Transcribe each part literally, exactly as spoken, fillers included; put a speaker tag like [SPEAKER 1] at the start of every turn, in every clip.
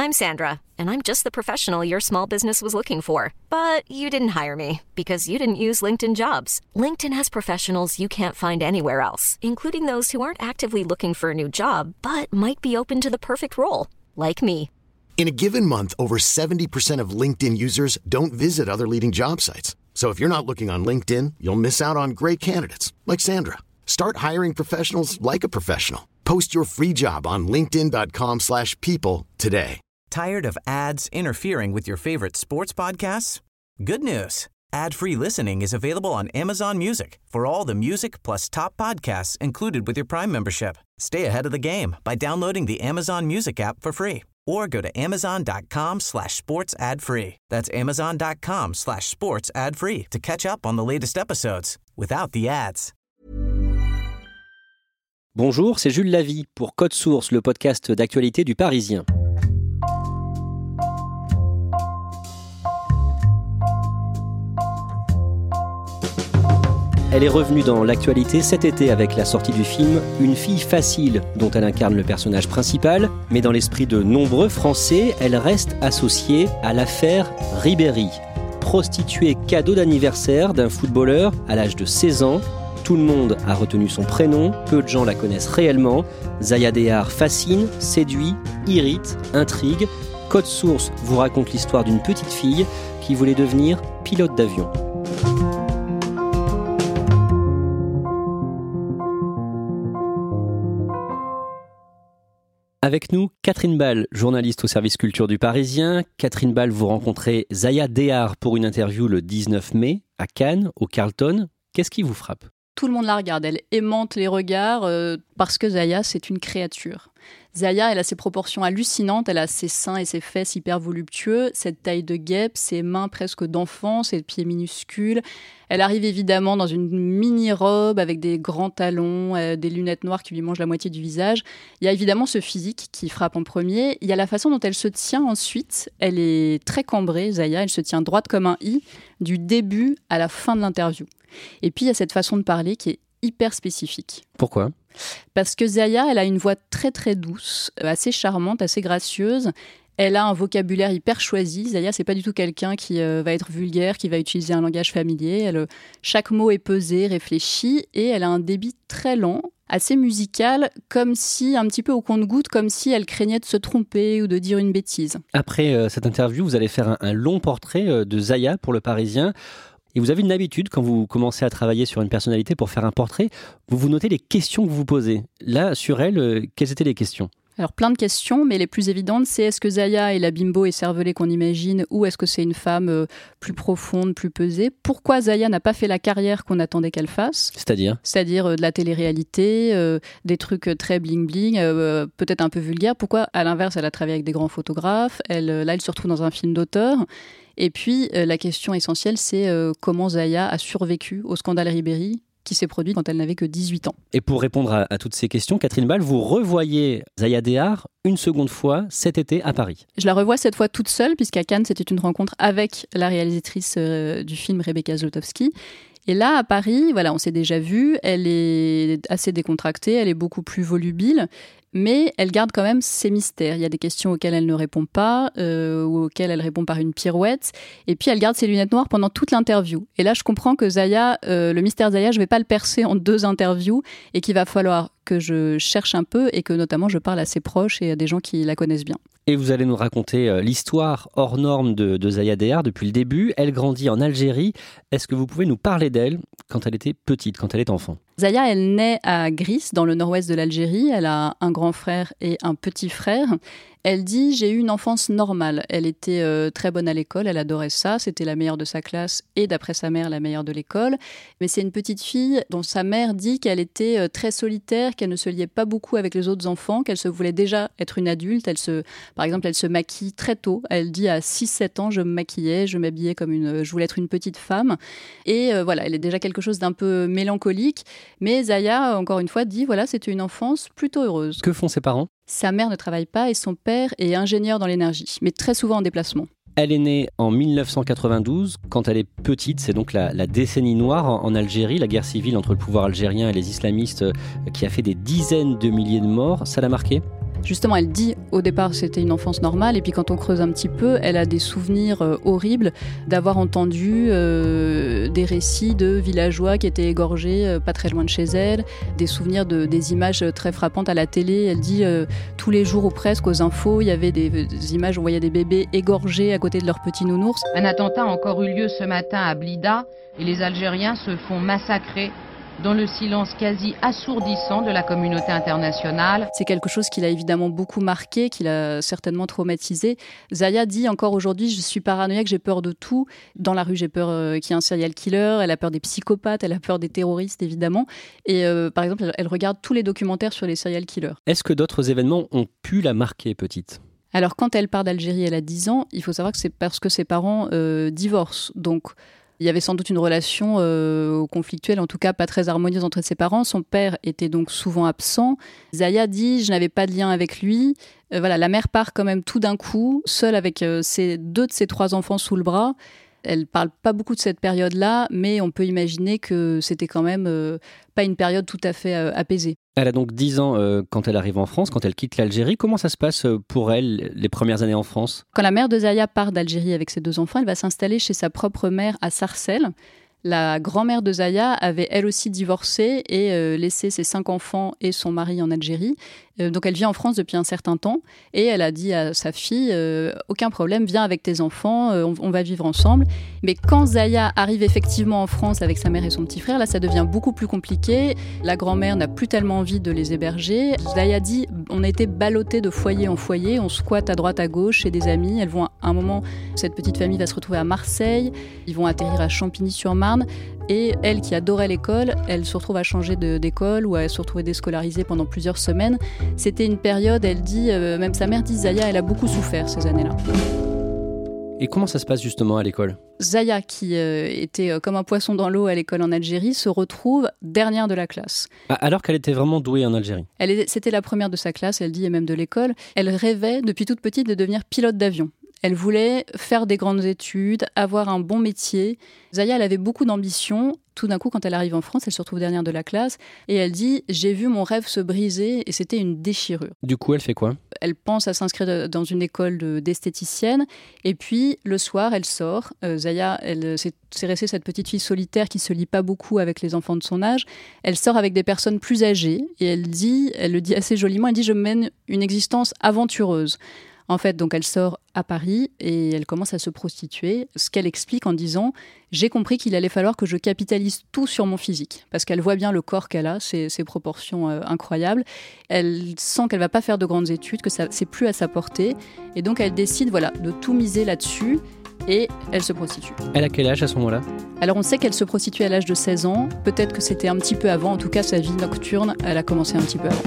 [SPEAKER 1] I'm Sandra, and I'm just the professional your small business was looking for. But you didn't hire me because you didn't use LinkedIn Jobs. LinkedIn has professionals you can't find anywhere else, including those who aren't actively looking for a new job, but might be open to the perfect role, like me.
[SPEAKER 2] In a given month, over seventy percent of LinkedIn users don't visit other leading job sites. So if you're not looking on LinkedIn, you'll miss out on great candidates like Sandra. Start hiring professionals like a professional. Post your free job on linkedin.com slash people today.
[SPEAKER 3] Tired of ads interfering with your favorite sports podcasts? Good news. Ad-free listening is available on Amazon Music for all the music plus top podcasts included with your Prime membership. Stay ahead of the game by downloading the Amazon Music app for free or go to amazon.com slash sports ad free. That's amazon.com slash sports ad free to catch up on the latest episodes without the ads.
[SPEAKER 4] Bonjour, c'est Jules Lavie pour Code Source, le podcast d'actualité du Parisien. Elle est revenue dans l'actualité cet été avec la sortie du film Une fille facile, dont elle incarne le personnage principal. Mais dans l'esprit de nombreux Français, elle reste associée à l'affaire Ribéry. Prostituée cadeau d'anniversaire d'un footballeur à l'âge de seize ans. Tout le monde a retenu son prénom, peu de gens la connaissent réellement. Zaya Dehar fascine, séduit, irrite, intrigue. Code Source vous raconte l'histoire d'une petite fille qui voulait devenir pilote d'avion. Avec nous, Catherine Ball, journaliste au service culture du Parisien. Catherine Ball, vous rencontrez Zaya Dehar pour une interview le dix-neuf mai à Cannes, au Carlton. Qu'est-ce qui vous frappe ?
[SPEAKER 5] Tout le monde la regarde, elle aimante les regards euh, parce que Zaya, c'est une créature. Zaya, elle a ses proportions hallucinantes, elle a ses seins et ses fesses hyper voluptueux, cette taille de guêpe, ses mains presque d'enfant, ses pieds minuscules. Elle arrive évidemment dans une mini-robe avec des grands talons, euh, des lunettes noires qui lui mangent la moitié du visage. Il y a évidemment ce physique qui frappe en premier. Il y a la façon dont elle se tient ensuite. Elle est très cambrée, Zaya, elle se tient droite comme un i, du début à la fin de l'interview. Et puis il y a cette façon de parler qui est hyper spécifique.
[SPEAKER 4] Pourquoi ?
[SPEAKER 5] Parce que Zaya, elle a une voix très très douce, assez charmante, assez gracieuse. Elle a un vocabulaire hyper choisi. Zaya, c'est pas du tout quelqu'un qui euh, va être vulgaire, qui va utiliser un langage familier. Elle, chaque mot est pesé, réfléchi, et elle a un débit très lent, assez musical, comme si, un petit peu au compte-gouttes, comme si elle craignait de se tromper ou de dire une bêtise.
[SPEAKER 4] Après euh, cette interview, vous allez faire un, un long portrait euh, de Zaya pour Le Parisien. Et vous avez une habitude, quand vous commencez à travailler sur une personnalité pour faire un portrait, vous vous notez les questions que vous vous posez. Là, sur elle, euh, quelles étaient les questions ?
[SPEAKER 5] Alors plein de questions, mais les plus évidentes, c'est est-ce que Zaya est la bimbo et cervelée qu'on imagine, ou est-ce que c'est une femme euh, plus profonde, plus pesée ? Pourquoi Zaya n'a pas fait la carrière qu'on attendait qu'elle fasse ?
[SPEAKER 4] C'est-à-dire ?
[SPEAKER 5] C'est-à-dire euh, de la télé-réalité, euh, des trucs très bling-bling, euh, peut-être un peu vulgaires. Pourquoi, à l'inverse, elle a travaillé avec des grands photographes ? elle, euh, Là, elle se retrouve dans un film d'auteur. Et puis, euh, la question essentielle, c'est euh, comment Zaya a survécu au scandale Ribéry, qui s'est produit quand elle n'avait que dix-huit ans.
[SPEAKER 4] Et pour répondre à, à toutes ces questions, Catherine Ball, vous revoyez Zaya Dehar une seconde fois cet été à Paris.
[SPEAKER 5] Je la revois cette fois toute seule, puisqu'à Cannes, c'était une rencontre avec la réalisatrice euh, du film, Rebecca Zlotowski. Et là, à Paris, voilà, on s'est déjà vu, elle est assez décontractée, elle est beaucoup plus volubile, mais elle garde quand même ses mystères. Il y a des questions auxquelles elle ne répond pas, euh, ou auxquelles elle répond par une pirouette. Et puis, elle garde ses lunettes noires pendant toute l'interview. Et là, je comprends que Zaya, euh, le mystère Zaya, je ne vais pas le percer en deux interviews et qu'il va falloir que je cherche un peu et que notamment je parle à ses proches et à des gens qui la connaissent bien.
[SPEAKER 4] Et vous allez nous raconter l'histoire hors norme de, de Zaya Dehar depuis le début. Elle grandit en Algérie. Est-ce que vous pouvez nous parler d'elle quand elle était petite, quand elle est enfant ?
[SPEAKER 5] Zaya, elle naît à Gris, dans le nord-ouest de l'Algérie. Elle a un grand frère et un petit frère. Elle dit « J'ai eu une enfance normale ». Elle était euh, très bonne à l'école, elle adorait ça. C'était la meilleure de sa classe et, d'après sa mère, la meilleure de l'école. Mais c'est une petite fille dont sa mère dit qu'elle était euh, très solitaire, qu'elle ne se liait pas beaucoup avec les autres enfants, qu'elle se voulait déjà être une adulte. Elle se, par exemple, elle se maquille très tôt. Elle dit à six sept ans, je me maquillais, je m'habillais comme une... Je voulais être une petite femme. Et euh, voilà, elle est déjà quelque chose d'un peu mélancolique. Mais Zaya, encore une fois, dit voilà, c'était une enfance plutôt heureuse.
[SPEAKER 4] Que font ses parents ?
[SPEAKER 5] Sa mère ne travaille pas et son père est ingénieur dans l'énergie, mais très souvent en déplacement.
[SPEAKER 4] Elle est née en dix-neuf cent quatre-vingt-douze. Quand elle est petite, c'est donc la, la décennie noire en, en Algérie, la guerre civile entre le pouvoir algérien et les islamistes qui a fait des dizaines de milliers de morts. Ça l'a marqué ?
[SPEAKER 5] Justement, elle dit au départ c'était une enfance normale, et puis quand on creuse un petit peu, elle a des souvenirs euh, horribles d'avoir entendu euh, des récits de villageois qui étaient égorgés euh, pas très loin de chez elle, des souvenirs de des images très frappantes à la télé. Elle dit euh, tous les jours ou presque aux infos, il y avait des, des images où on voyait des bébés égorgés à côté de leurs petits nounours.
[SPEAKER 6] Un attentat a encore eu lieu ce matin à Blida et les Algériens se font massacrer dans le silence quasi assourdissant de la communauté internationale.
[SPEAKER 5] C'est quelque chose qui l'a évidemment beaucoup marqué, qui l'a certainement traumatisé. Zaya dit encore aujourd'hui, je suis paranoïaque, j'ai peur de tout. Dans la rue, j'ai peur euh, qu'il y ait un serial killer, elle a peur des psychopathes, elle a peur des terroristes évidemment. Et euh, par exemple, elle, elle regarde tous les documentaires sur les serial killers.
[SPEAKER 4] Est-ce que d'autres événements ont pu la marquer petite ?
[SPEAKER 5] Alors quand elle part d'Algérie, elle a dix ans, il faut savoir que c'est parce que ses parents euh, divorcent. Donc il y avait sans doute une relation euh, conflictuelle, en tout cas pas très harmonieuse entre ses parents. Son père était donc souvent absent. Zaya dit « je n'avais pas de lien avec lui euh, ». Voilà, la mère part quand même tout d'un coup, seule avec euh, ses, deux de ses trois enfants sous le bras. Elle ne parle pas beaucoup de cette période-là, mais on peut imaginer que c'était quand même euh, pas une période tout à fait euh, apaisée.
[SPEAKER 4] Elle a donc dix ans euh, quand elle arrive en France, quand elle quitte l'Algérie. Comment ça se passe pour elle, les premières années en France ?
[SPEAKER 5] Quand la mère de Zaya part d'Algérie avec ses deux enfants, elle va s'installer chez sa propre mère à Sarcelles. La grand-mère de Zaya avait elle aussi divorcé et euh, laissé ses cinq enfants et son mari en Algérie. Euh, donc elle vit en France depuis un certain temps et elle a dit à sa fille euh, « aucun problème, viens avec tes enfants, euh, on, on va vivre ensemble ». Mais quand Zaya arrive effectivement en France avec sa mère et son petit frère, là ça devient beaucoup plus compliqué. La grand-mère n'a plus tellement envie de les héberger. Zaya dit « on a été ballottés de foyer en foyer, on squatte à droite à gauche chez des amis ». Elles vont à un moment, cette petite famille va se retrouver à Marseille, ils vont atterrir à Champigny-sur-Marne. Et elle, qui adorait l'école, elle se retrouve à changer de, d'école ou à se retrouver déscolarisée pendant plusieurs semaines. C'était une période, elle dit, euh, même sa mère dit, Zaya, elle a beaucoup souffert ces années-là.
[SPEAKER 4] Et comment ça se passe justement à l'école ?
[SPEAKER 5] Zaya, qui euh, était euh, comme un poisson dans l'eau à l'école en Algérie, se retrouve dernière de la classe.
[SPEAKER 4] Alors qu'elle était vraiment douée en Algérie.
[SPEAKER 5] Elle est, c'était la première de sa classe, elle dit, et même de l'école. Elle rêvait depuis toute petite de devenir pilote d'avion. Elle voulait faire des grandes études, avoir un bon métier. Zaya, elle avait beaucoup d'ambition. Tout d'un coup, quand elle arrive en France, elle se retrouve dernière de la classe. Et elle dit « j'ai vu mon rêve se briser » et c'était une déchirure.
[SPEAKER 4] Du coup, elle fait quoi ?
[SPEAKER 5] Elle pense à s'inscrire dans une école de, d'esthéticienne. Et puis, le soir, elle sort. Euh, Zaya, elle, c'est, c'est restée cette petite fille solitaire qui ne se lie pas beaucoup avec les enfants de son âge. Elle sort avec des personnes plus âgées. Et elle dit, elle le dit assez joliment, elle dit « je mène une existence aventureuse ». En fait, donc elle sort à Paris et elle commence à se prostituer, ce qu'elle explique en disant « j'ai compris qu'il allait falloir que je capitalise tout sur mon physique ». Parce qu'elle voit bien le corps qu'elle a, ses, ses proportions euh, incroyables. Elle sent qu'elle ne va pas faire de grandes études, que ça, c'est plus à sa portée. Et donc elle décide voilà, de tout miser là-dessus et elle se prostitue.
[SPEAKER 4] Elle a quel âge à ce moment-là ?
[SPEAKER 5] Alors on sait qu'elle se prostitue à l'âge de seize ans. Peut-être que c'était un petit peu avant. En tout cas, sa vie nocturne, elle a commencé un petit peu avant.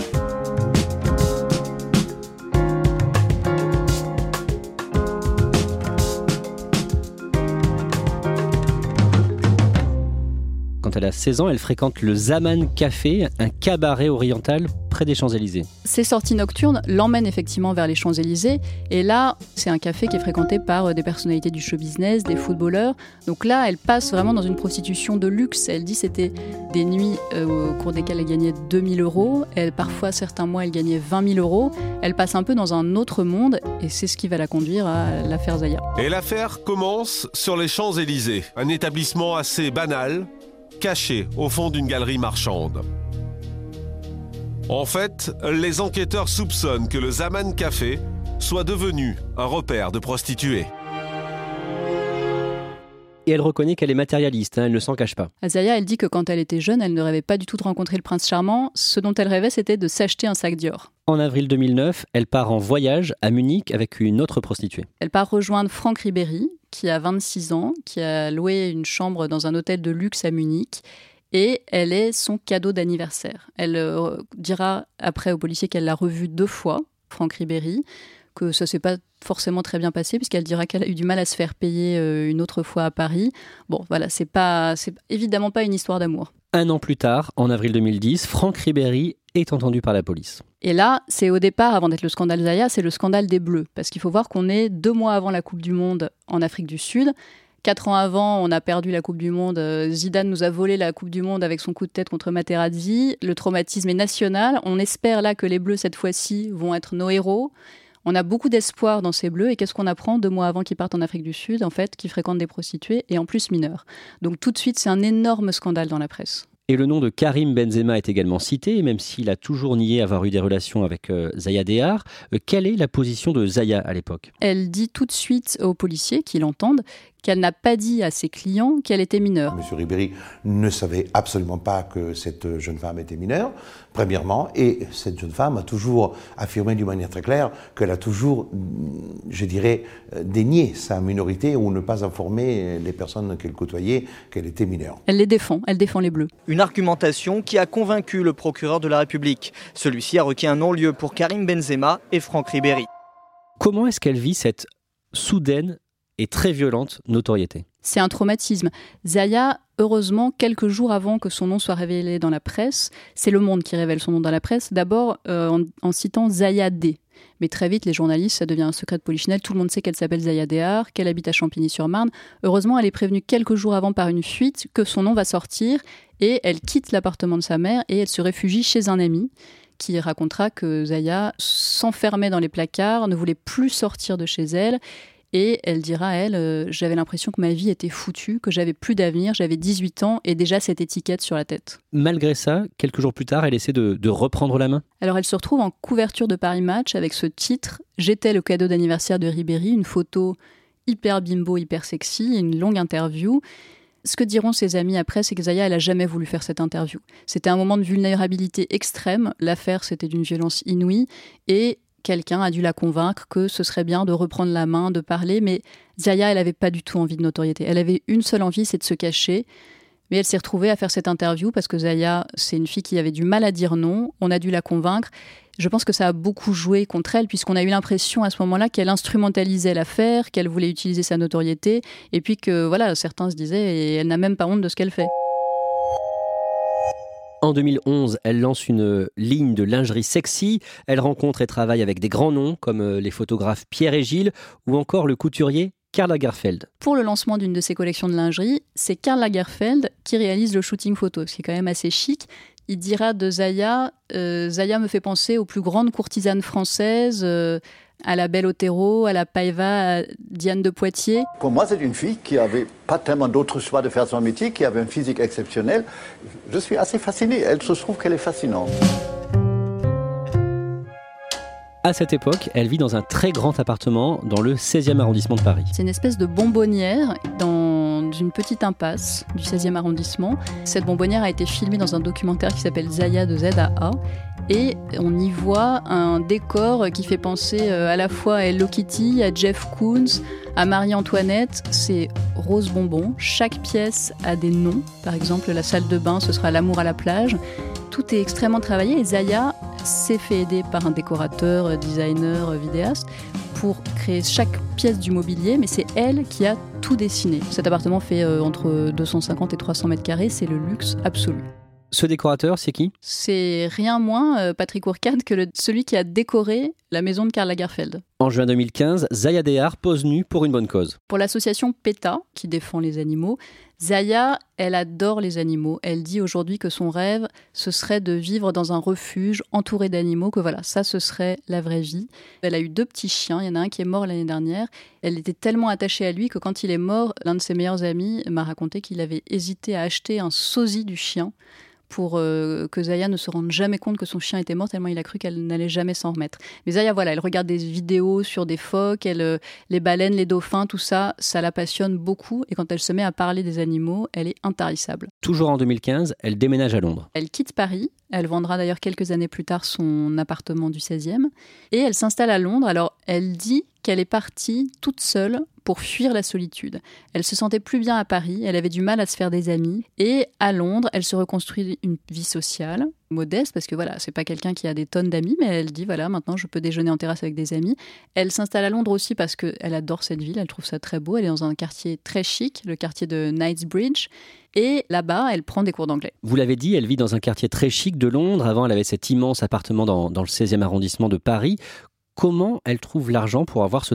[SPEAKER 4] Quand elle a seize ans, elle fréquente le Zaman Café, un cabaret oriental près des Champs-Élysées.
[SPEAKER 5] Ces sorties nocturnes l'emmènent effectivement vers les Champs-Élysées. Et là, c'est un café qui est fréquenté par des personnalités du show business, des footballeurs. Donc là, elle passe vraiment dans une prostitution de luxe. Elle dit que c'était des nuits euh, au cours desquelles elle gagnait deux mille euros. Elle, parfois, certains mois, elle gagnait vingt mille euros. Elle passe un peu dans un autre monde et c'est ce qui va la conduire à l'affaire Zaya.
[SPEAKER 7] Et l'affaire commence sur les Champs-Élysées, un établissement assez banal, caché au fond d'une galerie marchande. En fait, les enquêteurs soupçonnent que le Zaman Café soit devenu un repère de prostituées.
[SPEAKER 4] Et elle reconnaît qu'elle est matérialiste, hein, elle ne s'en cache pas.
[SPEAKER 5] Zaya, elle dit que quand elle était jeune, elle ne rêvait pas du tout de rencontrer le prince charmant. Ce dont elle rêvait, c'était de s'acheter un sac Dior.
[SPEAKER 4] En avril deux mille neuf, elle part en voyage à Munich avec une autre prostituée.
[SPEAKER 5] Elle part rejoindre Franck Ribéry, qui a vingt-six ans, qui a loué une chambre dans un hôtel de luxe à Munich. Et elle est son cadeau d'anniversaire. Elle euh, dira après aux policiers qu'elle l'a revu deux fois, Franck Ribéry, que ça ne s'est pas forcément très bien passé, puisqu'elle dira qu'elle a eu du mal à se faire payer euh, une autre fois à Paris. Bon, voilà, c'est pas, c'est évidemment pas une histoire d'amour.
[SPEAKER 4] Un an plus tard, en avril deux mille dix, Franck Ribéry est entendu par la police.
[SPEAKER 5] Et là, c'est au départ, avant d'être le scandale Zaya, c'est le scandale des Bleus. Parce qu'il faut voir qu'on est deux mois avant la Coupe du Monde en Afrique du Sud. Quatre ans avant, on a perdu la Coupe du Monde. Zidane nous a volé la Coupe du Monde avec son coup de tête contre Materazzi. Le traumatisme est national. On espère là que les Bleus, cette fois-ci, vont être nos héros. On a beaucoup d'espoir dans ces Bleus. Et qu'est-ce qu'on apprend deux mois avant qu'ils partent en Afrique du Sud, en fait, qu'ils fréquentent des prostituées et en plus mineures. Donc tout de suite, c'est un énorme scandale dans la presse.
[SPEAKER 4] Et le nom de Karim Benzema est également cité, même s'il a toujours nié avoir eu des relations avec euh, Zaya Dehar. Euh, quelle est la position de Zaya à l'époque ?
[SPEAKER 5] Elle dit tout de suite aux policiers qui l'entendent qu'elle n'a pas dit à ses clients qu'elle était mineure.
[SPEAKER 8] Monsieur Ribéry ne savait absolument pas que cette jeune femme était mineure, premièrement, et cette jeune femme a toujours affirmé d'une manière très claire qu'elle a toujours, je dirais, dénié sa minorité ou ne pas informer les personnes qu'elle côtoyait qu'elle était mineure.
[SPEAKER 5] Elle les défend, elle défend les Bleus.
[SPEAKER 9] Une argumentation qui a convaincu le procureur de la République. Celui-ci a requis un non-lieu pour Karim Benzema et Franck Ribéry.
[SPEAKER 4] Comment est-ce qu'elle vit cette soudaine et très violente notoriété ?
[SPEAKER 5] C'est un traumatisme. Zaya, heureusement, quelques jours avant que son nom soit révélé dans la presse, c'est Le Monde qui révèle son nom dans la presse, d'abord euh, en, en citant Zaya D. Mais très vite, les journalistes, ça devient un secret de polichinelle. Tout le monde sait qu'elle s'appelle Zaya Dehar, qu'elle habite à Champigny-sur-Marne. Heureusement, elle est prévenue quelques jours avant par une fuite que son nom va sortir et elle quitte l'appartement de sa mère et elle se réfugie chez un ami qui racontera que Zaya s'enfermait dans les placards, ne voulait plus sortir de chez elle. Et elle dira, elle, euh, j'avais l'impression que ma vie était foutue, que j'avais plus d'avenir, j'avais dix-huit ans et déjà cette étiquette sur la tête.
[SPEAKER 4] Malgré ça, quelques jours plus tard, elle essaie de, de reprendre la main.
[SPEAKER 5] Alors elle se retrouve en couverture de Paris Match avec ce titre « J'étais le cadeau d'anniversaire de Ribéry », une photo hyper bimbo, hyper sexy, une longue interview. Ce que diront ses amis après, c'est que Zaya, elle n'a jamais voulu faire cette interview. C'était un moment de vulnérabilité extrême, l'affaire c'était d'une violence inouïe et quelqu'un a dû la convaincre que ce serait bien de reprendre la main, de parler, mais Zaya, elle n'avait pas du tout envie de notoriété. Elle avait une seule envie, c'est de se cacher. Mais elle s'est retrouvée à faire cette interview parce que Zaya, c'est une fille qui avait du mal à dire non. On a dû la convaincre. Je pense que ça a beaucoup joué contre elle, puisqu'on a eu l'impression à ce moment-là qu'elle instrumentalisait l'affaire, qu'elle voulait utiliser sa notoriété, et puis que voilà, certains se disaient, et elle n'a même pas honte de ce qu'elle fait.
[SPEAKER 4] En deux mille onze, elle lance une ligne de lingerie sexy. Elle rencontre et travaille avec des grands noms comme les photographes Pierre et Gilles ou encore le couturier Karl Lagerfeld.
[SPEAKER 5] Pour le lancement d'une de ses collections de lingerie, c'est Karl Lagerfeld qui réalise le shooting photo, ce qui est quand même assez chic. Il dira de Zaya, euh, Zaya me fait penser aux plus grandes courtisanes françaises, euh, à la Belle Otero, à la Paiva, à Diane de Poitiers.
[SPEAKER 10] Pour moi, c'est une fille qui n'avait pas tellement d'autre choix de faire son métier, qui avait un physique exceptionnel. Je suis assez fasciné. Elle se trouve qu'elle est fascinante.
[SPEAKER 4] À cette époque, elle vit dans un très grand appartement dans le seizième arrondissement de Paris.
[SPEAKER 5] C'est une espèce de bonbonnière dans une petite impasse du seizième arrondissement. Cette bonbonnière a été filmée dans un documentaire qui s'appelle Zaya de Z A A. Et on y voit un décor qui fait penser à la fois à Hello Kitty, à Jeff Koons, à Marie-Antoinette. C'est rose bonbon. Chaque pièce a des noms. Par exemple, la salle de bain, ce sera l'amour à la plage. Tout est extrêmement travaillé et Zaya s'est fait aider par un décorateur, designer, vidéaste pour créer chaque pièce du mobilier, mais c'est elle qui a tout dessiné. Cet appartement fait euh, entre deux cent cinquante et trois cents mètres carrés, c'est le luxe absolu.
[SPEAKER 4] Ce décorateur, c'est qui ?
[SPEAKER 5] C'est rien moins euh, Patrick Ourcade que le, celui qui a décoré la maison de Karl Lagerfeld.
[SPEAKER 4] En juin deux mille quinze, Zaya Dehar pose nue pour une bonne cause.
[SPEAKER 5] Pour l'association PETA, qui défend les animaux, Zaya, elle adore les animaux. Elle dit aujourd'hui que son rêve, ce serait de vivre dans un refuge entouré d'animaux, que voilà, ça, ce serait la vraie vie. Elle a eu deux petits chiens, il y en a un qui est mort l'année dernière. Elle était tellement attachée à lui que quand il est mort, l'un de ses meilleurs amis m'a raconté qu'il avait hésité à acheter un sosie du chien pour euh, que Zaya ne se rende jamais compte que son chien était mort, tellement il a cru qu'elle n'allait jamais s'en remettre. Mais Zaya, voilà, elle regarde des vidéos sur des phoques, elle, euh, les baleines, les dauphins, tout ça, ça la passionne beaucoup. Et quand elle se met à parler des animaux, elle est intarissable.
[SPEAKER 4] Toujours en deux mille quinze, elle déménage à Londres.
[SPEAKER 5] Elle quitte Paris. Elle vendra d'ailleurs quelques années plus tard son appartement du seizième. Et elle s'installe à Londres. Alors, elle dit qu'elle est partie toute seule pour fuir la solitude. Elle se sentait plus bien à Paris, elle avait du mal à se faire des amis. Et à Londres, elle se reconstruit une vie sociale, modeste, parce que voilà, c'est pas quelqu'un qui a des tonnes d'amis, mais elle dit, voilà, maintenant je peux déjeuner en terrasse avec des amis. Elle s'installe à Londres aussi parce qu'elle adore cette ville, elle trouve ça très beau. Elle est dans un quartier très chic, le quartier de Knightsbridge. Et là-bas, elle prend des cours d'anglais.
[SPEAKER 4] Vous l'avez dit, elle vit dans un quartier très chic de Londres. Avant, elle avait cet immense appartement dans, dans le seizième arrondissement de Paris. Comment elle trouve l'argent pour avoir ce train de vie ?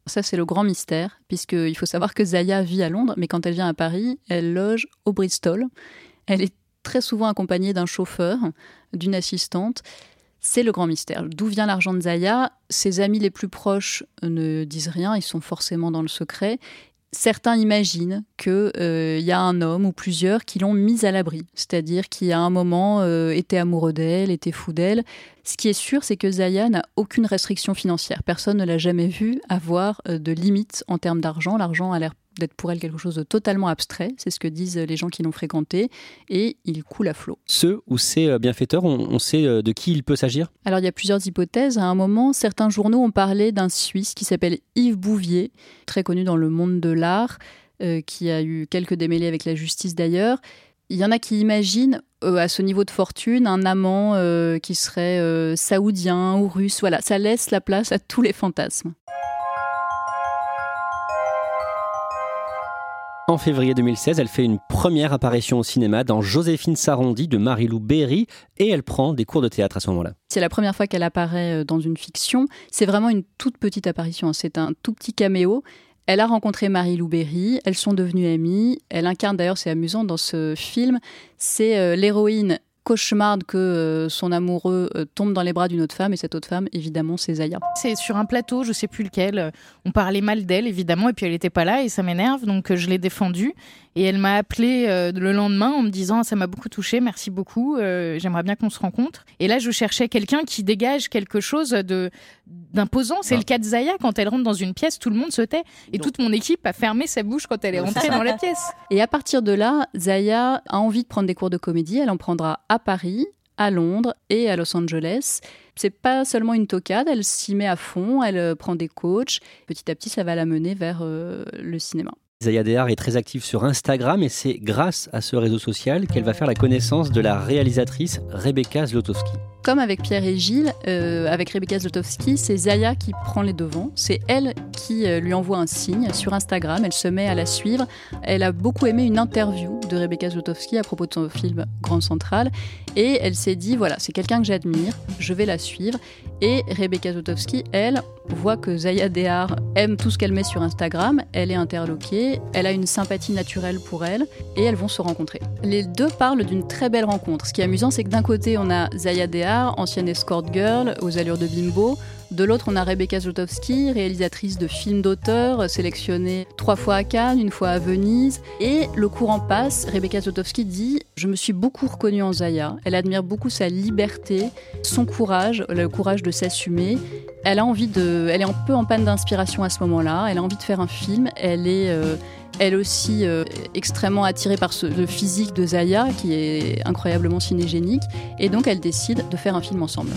[SPEAKER 5] Ça, c'est le grand mystère, puisqu'il faut savoir que Zaya vit à Londres, mais quand elle vient à Paris, elle loge au Bristol. Elle est très souvent accompagnée d'un chauffeur, d'une assistante. C'est le grand mystère. D'où vient l'argent de Zaya ? Ses amis les plus proches ne disent rien, ils sont forcément dans le secret. Certains imaginent qu'il euh, y a un homme ou plusieurs qui l'ont mise à l'abri, c'est-à-dire qui à un moment euh, était amoureux d'elle, était fou d'elle. Ce qui est sûr, c'est que Zaya n'a aucune restriction financière. Personne ne l'a jamais vue avoir euh, de limite en termes d'argent. L'argent a l'air d'être pour elle quelque chose de totalement abstrait, c'est ce que disent les gens qui l'ont fréquentée, et il coule à flot.
[SPEAKER 4] Ce ou ces bienfaiteurs, on, on sait de qui il peut s'agir ?
[SPEAKER 5] Alors il y a plusieurs hypothèses. À un moment, certains journaux ont parlé d'un Suisse qui s'appelle Yves Bouvier, très connu dans le monde de l'art, euh, qui a eu quelques démêlés avec la justice d'ailleurs. Il y en a qui imaginent, euh, à ce niveau de fortune, un amant euh, qui serait euh, saoudien ou russe. Voilà, ça laisse la place à tous les fantasmes.
[SPEAKER 4] En février deux mille seize, elle fait une première apparition au cinéma dans Joséphine Sarondy de Marie-Lou Berry et elle prend des cours de théâtre à ce moment-là.
[SPEAKER 5] C'est la première fois qu'elle apparaît dans une fiction. C'est vraiment une toute petite apparition, c'est un tout petit caméo. Elle a rencontré Marie-Lou Berry, elles sont devenues amies. Elle incarne d'ailleurs, c'est amusant dans ce film, c'est euh, l'héroïne cauchemarde que euh, son amoureux euh, tombe dans les bras d'une autre femme, et cette autre femme, évidemment, c'est Zaya.
[SPEAKER 11] C'est sur un plateau, je sais plus lequel, on parlait mal d'elle, évidemment, et puis elle n'était pas là, et ça m'énerve, donc euh, je l'ai défendue. Et elle m'a appelé euh, le lendemain en me disant « ça m'a beaucoup touchée, merci beaucoup, euh, j'aimerais bien qu'on se rencontre ». Et là, je cherchais quelqu'un qui dégage quelque chose de, d'imposant. C'est ah. le cas de Zaya, quand elle rentre dans une pièce, tout le monde se tait. Et non. toute mon équipe a fermé sa bouche quand elle est rentrée dans la pièce.
[SPEAKER 5] Et à partir de là, Zaya a envie de prendre des cours de comédie. Elle en prendra à Paris, à Londres et à Los Angeles. C'est pas seulement une toquade, elle s'y met à fond, elle prend des coachs. Petit à petit, ça va la mener vers euh, le cinéma.
[SPEAKER 4] Zaya Dehar est très active sur Instagram et c'est grâce à ce réseau social qu'elle va faire la connaissance de la réalisatrice Rebecca Zlotowski.
[SPEAKER 5] Comme avec Pierre et Gilles, euh, avec Rebecca Zlotowski, c'est Zaya qui prend les devants. C'est elle qui euh, lui envoie un signe sur Instagram. Elle se met à la suivre. Elle a beaucoup aimé une interview de Rebecca Zlotowski à propos de son film Grand Central. Et elle s'est dit, voilà, c'est quelqu'un que j'admire, je vais la suivre. Et Rebecca Zlotowski, elle, voit que Zaya Dehar aime tout ce qu'elle met sur Instagram. Elle est interloquée, elle a une sympathie naturelle pour elle et elles vont se rencontrer. Les deux parlent d'une très belle rencontre. Ce qui est amusant, c'est que d'un côté, on a Zaya Dehar, ancienne escort girl aux allures de bimbo. De l'autre, on a Rebecca Zlotowski, réalisatrice de films d'auteur, sélectionnée trois fois à Cannes, une fois à Venise. Et le courant passe, Rebecca Zlotowski dit « Je me suis beaucoup reconnue en Zaya. Elle admire beaucoup sa liberté, son courage, le courage de s'assumer. Elle a envie de, elle est un peu en panne d'inspiration à ce moment-là. Elle a envie de faire un film. Elle est... Euh, Elle aussi euh, extrêmement attirée par ce, le physique de Zaya, qui est incroyablement cinégénique. Et donc, elle décide de faire un film ensemble.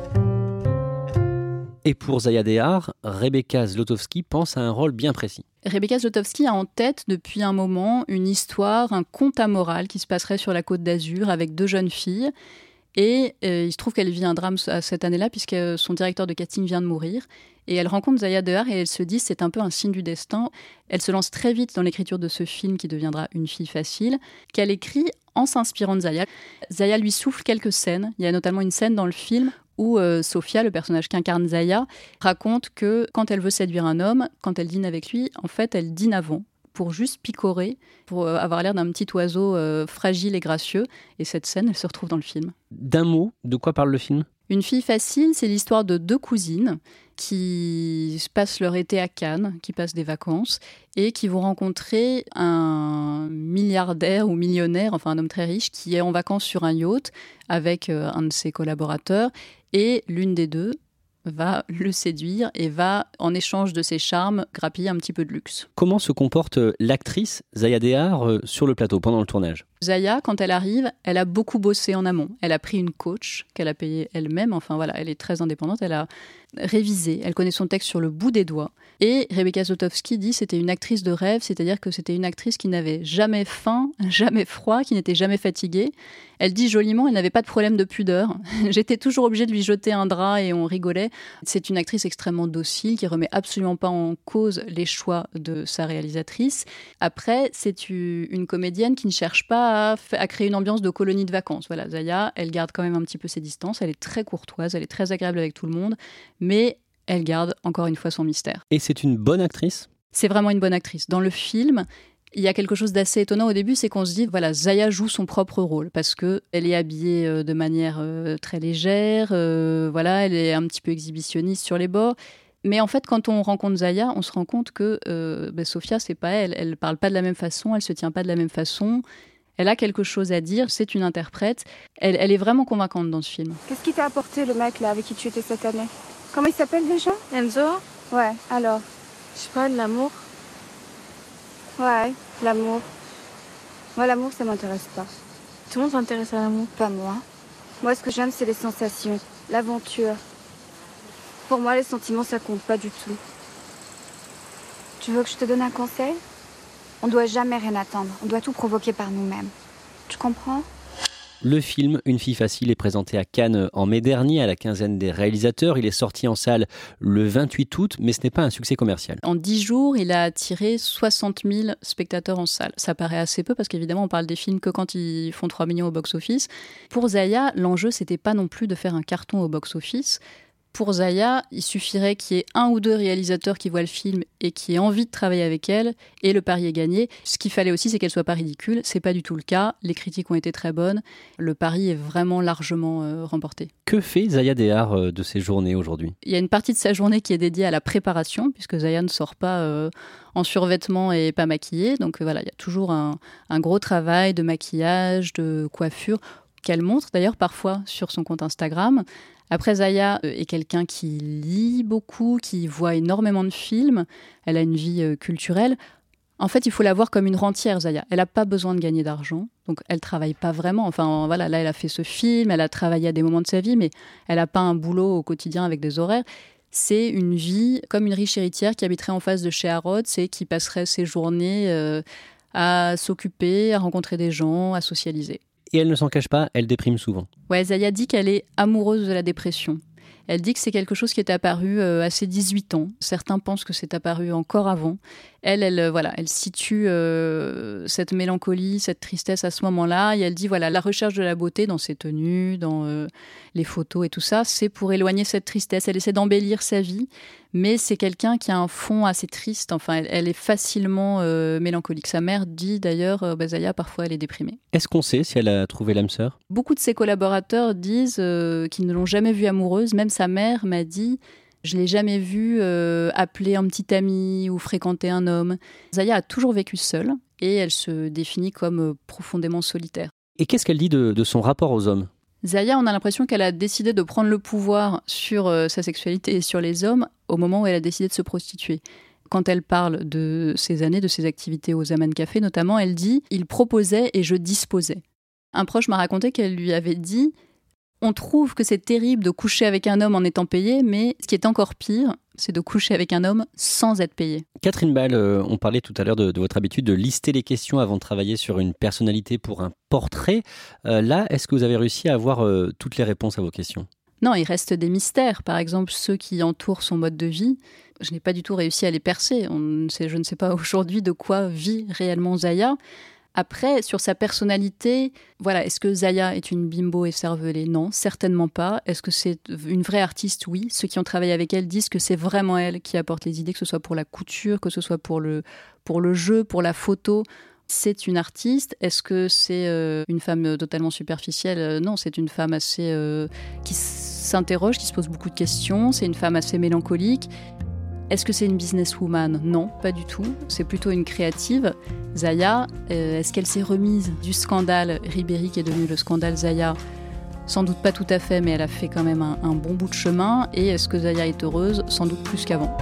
[SPEAKER 4] Et pour Zaya Dehar, Rebecca Zlotowski pense à un rôle bien précis.
[SPEAKER 5] Rebecca Zlotowski a en tête depuis un moment une histoire, un conte amoral qui se passerait sur la Côte d'Azur avec deux jeunes filles. Et euh, il se trouve qu'elle vit un drame cette année-là puisque son directeur de casting vient de mourir. Et elle rencontre Zaya Dehar et elle se dit c'est un peu un signe du destin. Elle se lance très vite dans l'écriture de ce film qui deviendra Une fille facile, qu'elle écrit en s'inspirant de Zaya. Zaya lui souffle quelques scènes. Il y a notamment une scène dans le film où euh, Sophia, le personnage qu'incarne Zaya, raconte que quand elle veut séduire un homme, quand elle dîne avec lui, en fait elle dîne avant, pour juste picorer, pour avoir l'air d'un petit oiseau euh, fragile et gracieux. Et cette scène, elle se retrouve dans le film.
[SPEAKER 4] D'un mot, de quoi parle le film ?
[SPEAKER 5] Une fille facile, c'est l'histoire de deux cousines qui passent leur été à Cannes, qui passent des vacances, et qui vont rencontrer un milliardaire ou millionnaire, enfin un homme très riche, qui est en vacances sur un yacht avec euh, un de ses collaborateurs. Et l'une des deux va le séduire et va, en échange de ses charmes, grappiller un petit peu de luxe.
[SPEAKER 4] Comment se comporte l'actrice Zaya Dehar sur le plateau pendant le tournage ?
[SPEAKER 5] Zaya, quand elle arrive, elle a beaucoup bossé en amont. Elle a pris une coach qu'elle a payée elle-même. Enfin voilà, elle est très indépendante. Elle a révisé. Elle connaît son texte sur le bout des doigts. Et Rebecca Zlotowski dit que c'était une actrice de rêve, c'est-à-dire que c'était une actrice qui n'avait jamais faim, jamais froid, qui n'était jamais fatiguée. Elle dit joliment, elle n'avait pas de problème de pudeur. J'étais toujours obligée de lui jeter un drap et on rigolait. C'est une actrice extrêmement docile qui remet absolument pas en cause les choix de sa réalisatrice. Après, c'est une comédienne qui ne cherche pas à, à créer une ambiance de colonie de vacances. Voilà, Zaya, elle garde quand même un petit peu ses distances. Elle est très courtoise, elle est très agréable avec tout le monde, mais elle garde encore une fois son mystère.
[SPEAKER 4] Et c'est une bonne actrice ?
[SPEAKER 5] C'est vraiment une bonne actrice. Dans le film, il y a quelque chose d'assez étonnant au début, c'est qu'on se dit, voilà, Zaya joue son propre rôle parce qu'elle est habillée de manière euh, très légère, euh, voilà, elle est un petit peu exhibitionniste sur les bords. Mais en fait, quand on rencontre Zaya, on se rend compte que euh, ben, Sofia, c'est pas elle. Elle parle pas de la même façon, elle se tient pas de la même façon. Elle a quelque chose à dire, c'est une interprète. Elle, elle est vraiment convaincante dans ce film.
[SPEAKER 12] Qu'est-ce qui t'a apporté le mec là avec qui tu étais cette année ? Comment il s'appelle déjà ?
[SPEAKER 13] Enzo ?
[SPEAKER 12] Ouais, alors ?
[SPEAKER 13] Je sais pas, de l'amour ?
[SPEAKER 12] Ouais, l'amour. Moi, l'amour, ça m'intéresse pas.
[SPEAKER 13] Tout le monde s'intéresse à l'amour.
[SPEAKER 12] Pas moi. Moi, ce que j'aime, c'est les sensations, l'aventure. Pour moi, les sentiments, ça compte pas du tout. Tu veux que je te donne un conseil ? On doit jamais rien attendre. On doit tout provoquer par nous-mêmes. Tu comprends ?
[SPEAKER 4] Le film Une fille facile est présenté à Cannes en mai dernier à la quinzaine des réalisateurs. Il est sorti en salle le vingt-huit août, mais ce n'est pas un succès commercial.
[SPEAKER 5] En dix jours, il a attiré soixante mille spectateurs en salle. Ça paraît assez peu parce qu'évidemment, on parle des films que quand ils font trois millions au box-office. Pour Zaya, l'enjeu, c'était pas non plus de faire un carton au box-office. Pour Zaya, il suffirait qu'il y ait un ou deux réalisateurs qui voient le film et qui aient envie de travailler avec elle, et le pari est gagné. Ce qu'il fallait aussi, c'est qu'elle soit pas ridicule. C'est pas du tout le cas. Les critiques ont été très bonnes. Le pari est vraiment largement euh, remporté.
[SPEAKER 4] Que fait Zaya Dehar euh, de ses journées aujourd'hui ?
[SPEAKER 5] Il y a une partie de sa journée qui est dédiée à la préparation, puisque Zaya ne sort pas euh, en survêtement et pas maquillée. Donc euh, voilà, il y a toujours un, un gros travail de maquillage, de coiffure, qu'elle montre d'ailleurs parfois sur son compte Instagram. Après, Zaya est quelqu'un qui lit beaucoup, qui voit énormément de films. Elle a une vie culturelle. En fait, il faut la voir comme une rentière, Zaya. Elle n'a pas besoin de gagner d'argent, donc elle ne travaille pas vraiment. Enfin, voilà, là, elle a fait ce film, elle a travaillé à des moments de sa vie, mais elle n'a pas un boulot au quotidien avec des horaires. C'est une vie comme une riche héritière qui habiterait en face de chez Harrods et qui passerait ses journées euh, à s'occuper, à rencontrer des gens, à socialiser.
[SPEAKER 4] Et elle ne s'en cache pas, elle déprime souvent.
[SPEAKER 5] Ouais, Zaya dit qu'elle est amoureuse de la dépression. Elle dit que c'est quelque chose qui est apparu euh, à ses dix-huit ans. Certains pensent que c'est apparu encore avant. Elle, elle, euh, voilà, elle situe euh, cette mélancolie, cette tristesse à ce moment-là. Et elle dit, voilà, la recherche de la beauté dans ses tenues, dans euh, les photos et tout ça, c'est pour éloigner cette tristesse. Elle essaie d'embellir sa vie, mais c'est quelqu'un qui a un fond assez triste. Enfin, elle, elle est facilement euh, mélancolique. Sa mère dit d'ailleurs, euh, bah, Zaya, parfois, elle est déprimée.
[SPEAKER 4] Est-ce qu'on sait si elle a trouvé l'âme sœur ?
[SPEAKER 5] Beaucoup de ses collaborateurs disent euh, qu'ils ne l'ont jamais vue amoureuse. Même sa mère m'a dit... Je ne l'ai jamais vue euh, appeler un petit ami ou fréquenter un homme. Zaya a toujours vécu seule et elle se définit comme euh, profondément solitaire.
[SPEAKER 4] Et qu'est-ce qu'elle dit de, de son rapport aux hommes ?
[SPEAKER 5] Zaya, on a l'impression qu'elle a décidé de prendre le pouvoir sur euh, sa sexualité et sur les hommes au moment où elle a décidé de se prostituer. Quand elle parle de ses années, de ses activités au Zaman Café notamment, elle dit « Il proposait et je disposais ». Un proche m'a raconté qu'elle lui avait dit « On trouve que c'est terrible de coucher avec un homme en étant payé, mais ce qui est encore pire, c'est de coucher avec un homme sans être payé. »
[SPEAKER 4] Catherine Ball, euh, on parlait tout à l'heure de, de votre habitude de lister les questions avant de travailler sur une personnalité pour un portrait. Euh, là, est-ce que vous avez réussi à avoir euh, toutes les réponses à vos questions ?
[SPEAKER 5] Non, il reste des mystères. Par exemple, ceux qui entourent son mode de vie, je n'ai pas du tout réussi à les percer. On ne sait, je ne sais pas aujourd'hui de quoi vit réellement Zaya. Après, sur sa personnalité, voilà, est-ce que Zaya est une bimbo écervelée ? Non, certainement pas. Est-ce que c'est une vraie artiste ? Oui. Ceux qui ont travaillé avec elle disent que c'est vraiment elle qui apporte les idées, que ce soit pour la couture, que ce soit pour le, pour le jeu, pour la photo. C'est une artiste. Est-ce que c'est euh, une femme totalement superficielle ? Non, c'est une femme assez euh, qui s'interroge, qui se pose beaucoup de questions. C'est une femme assez mélancolique. Est-ce que c'est une businesswoman ? Non, pas du tout. C'est plutôt une créative. Zaya, euh, est-ce qu'elle s'est remise du scandale Ribéry qui est devenu le scandale Zaya ? Sans doute pas tout à fait, mais elle a fait quand même un, un bon bout de chemin. Et est-ce que Zaya est heureuse ? Sans doute plus qu'avant.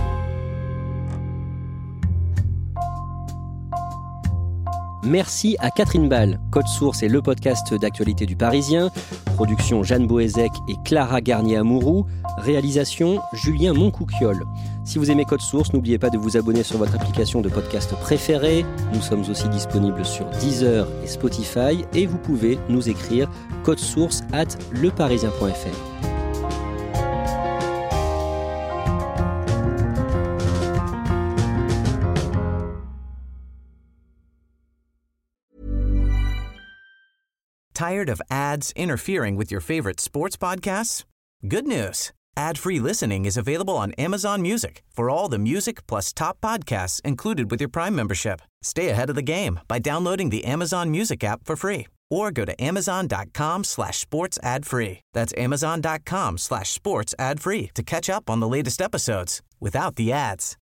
[SPEAKER 4] Merci à Catherine Ball. Code Source est le podcast d'actualité du Parisien. Production Jeanne Boézek et Clara Garnier-Amouroux. Réalisation Julien Moncouquiol. Si vous aimez Code Source, n'oubliez pas de vous abonner sur votre application de podcast préférée. Nous sommes aussi disponibles sur Deezer et Spotify. Et vous pouvez nous écrire codesource arobase leparisien point f r.
[SPEAKER 3] Tired of ads interfering with your favorite sports podcasts? Good news. Ad-free listening is available on Amazon Music for all the music plus top podcasts included with your Prime membership. Stay ahead of the game by downloading the Amazon Music app for free or go to amazon.com slash sports ad free. That's amazon.com slash sports ad free to catch up on the latest episodes without the ads.